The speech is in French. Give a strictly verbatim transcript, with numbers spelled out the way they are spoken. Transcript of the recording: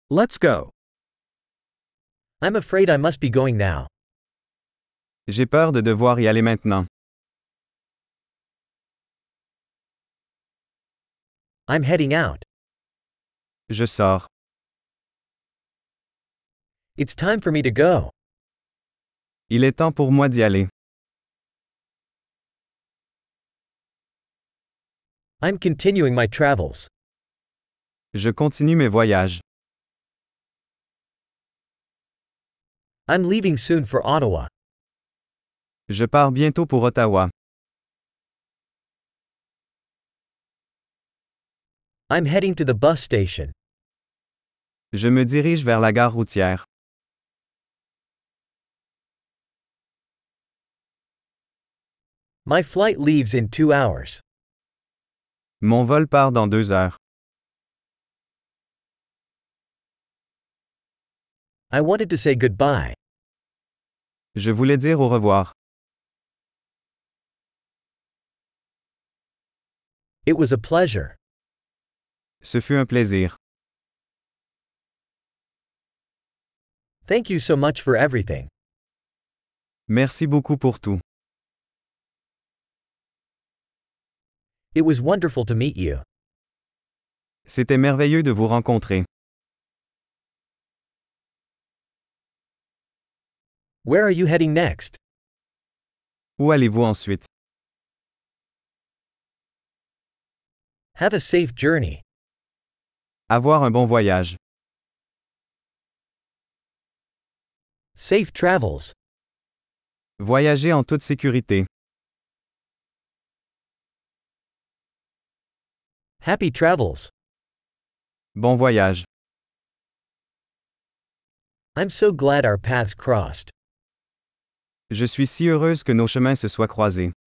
Let's go. I'm afraid I must be going now. J'ai peur de devoir y aller maintenant. I'm heading out. Je sors. It's time for me to go. Il est temps pour moi d'y aller. I'm continuing my travels. Je continue mes voyages. I'm leaving soon for Ottawa. Je pars bientôt pour Ottawa. I'm heading to the bus station. Je me dirige vers la gare routière. My flight leaves in two hours. Mon vol part dans deux heures. I wanted to say goodbye. Je voulais dire au revoir. It was a pleasure. Ce fut un plaisir. Thank you so much for everything. Merci beaucoup pour tout. It was wonderful to meet you. C'était merveilleux de vous rencontrer. Where are you heading next? Où allez-vous ensuite? Have a safe journey. Avoir un bon voyage. Safe travels. Voyager en toute sécurité. Happy travels. Bon voyage. I'm so glad our paths crossed. Je suis si heureuse que nos chemins se soient croisés.